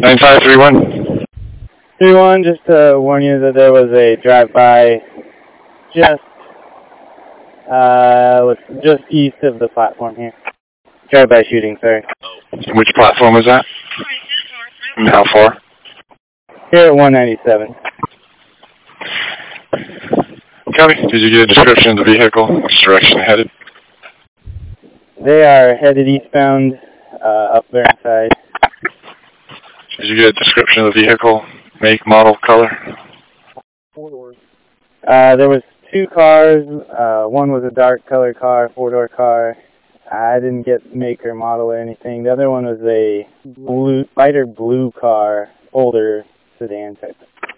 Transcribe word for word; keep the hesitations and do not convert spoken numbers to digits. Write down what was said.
nine five three one. three one, just to warn you that there was a drive-by just, uh, just east of the platform here. Drive-by shooting, sorry. Which platform was that? And how far? Here at one ninety-seven. Copy. Did you get a description of the vehicle? Which direction it headed? They are headed eastbound, uh, up their side. Did you get a description of the vehicle? Make, model, color? Uh, there was two cars. Uh, one was a dark color car, four-door car. I didn't get make or model or anything. The other one was a blue, lighter blue car, older sedan type.